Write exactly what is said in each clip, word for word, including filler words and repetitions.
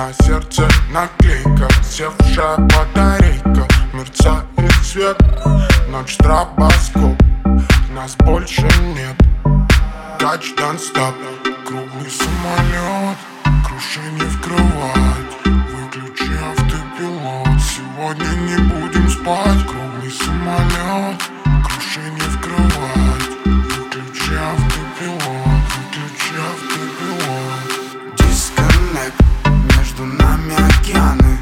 На сердце наклейка, севшая батарейка. Мерцает свет, ночь стробоскоп. Нас больше нет. Touchdown stop. Круглый самолет, крушение в кровать. Выключи автопилот, сегодня не будем спать. Круглый самолет, крушение в кровать. Выключи автопилот, выключи автопилот. Дисконнект, между нами океаны.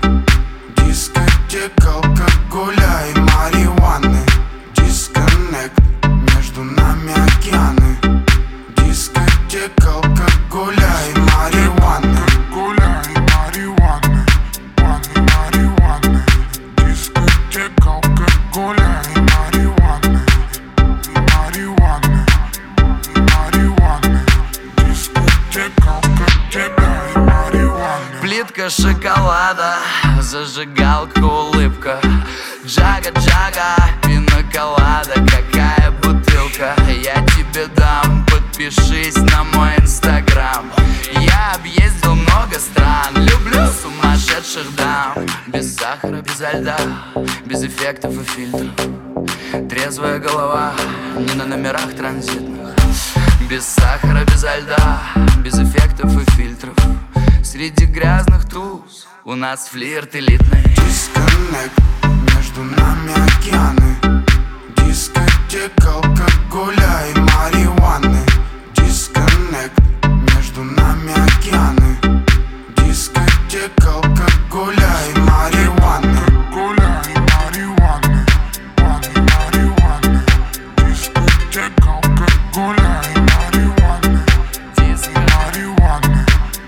Дискотека, алкоголя и марихуаны. Дисконнект, между нами океаны. Дискотека, алкоголя и марихуаны. Алкоголя и марихуаны, ванны марихуаны. Дискотека, алкоголя и марихуаны. Марихуаны, марихуаны. Дискотека, алкоголя и марихуаны. Плитка шоколада, зажигалка, улыбка. Джага-джага, пина-колада, какая бутылка. Я тебе дам, подпишись на мой инстаграм. Я объездил много стран, люблю сумасшедших дам. Без сахара, без льда, без эффектов и фильтров. Трезвая голова, не на номерах транзитных. Без сахара, без льда, без эффектов и фильтров. Среди грязных туз у нас флирт элитный. Дисконнект, между нами океаны. Дискотека, алкоголя и марихуаны. Дисконнект, между нами океаны. Дискотека, алкоголя и марихуаны. Алкоголя и марихуаны, ванны марихуаны. Дискотека, алкоголя и марихуаны. Диско. Марихуаны,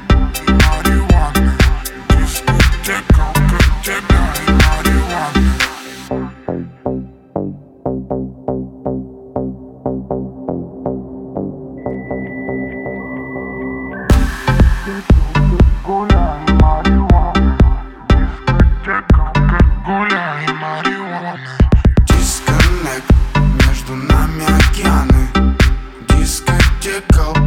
марихуаны. Дискотека, алкоголя и марихуаны. Алкоголя и марихуаны. Дискотека, алкоголя и марихуаны. Дисконнект, между нами океаны. Дискотека,